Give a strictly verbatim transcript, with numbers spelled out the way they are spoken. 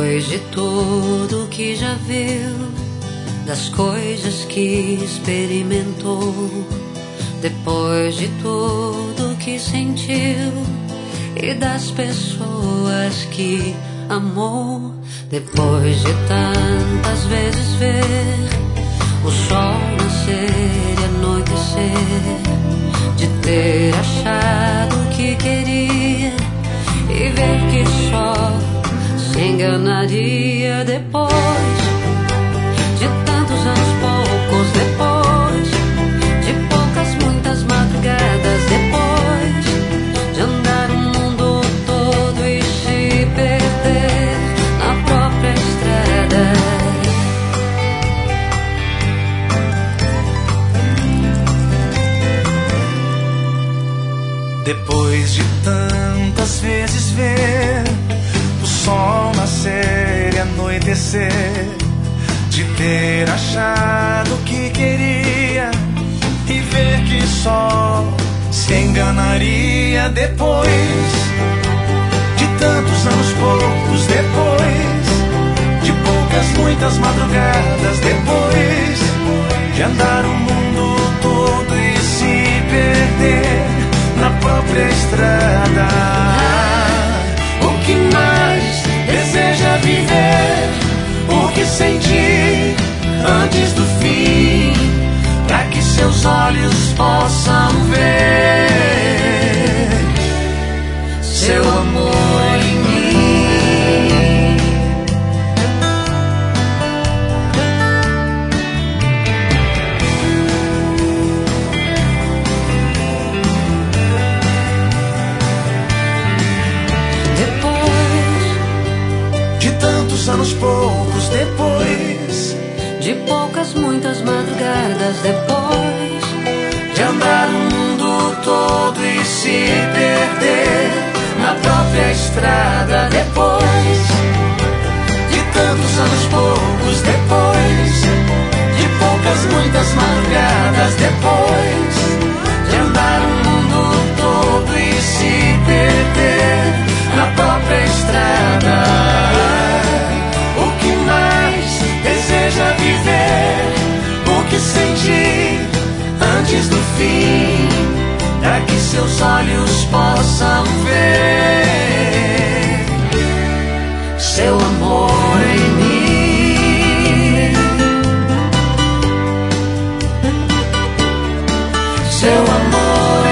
Depois de tudo que já viu, das coisas que experimentou, depois de tudo que sentiu e das pessoas que amou, depois de tantas vezes ver o sol nascer e anoitecer, de ter achado o que queria e ver que só se enganaria, depois de tantos anos, poucos depois, de poucas, muitas madrugadas, depois de andar o mundo todo e se perder na própria estrada. Depois de tantas vezes ver o sol nascer e anoitecer, de ter achado o que queria e ver que só se enganaria, depois de tantos anos, poucos depois, de poucas, muitas madrugadas, depois de andar o mundo todo e se perder na própria estrada. O que mais deseja viver, o que sentir antes do fim, para que seus olhos possam ver seu amor em mim. Anos, poucos depois, de poucas, muitas madrugadas, depois de andar o mundo todo e se perder na própria estrada, depois de tantos anos, poucos depois, de poucas, muitas madrugadas, depois de andar o mundo todo e se perder na própria estrada. Deseja viver, o que sentir antes do fim, para que seus olhos possam ver seu amor em mim, seu amor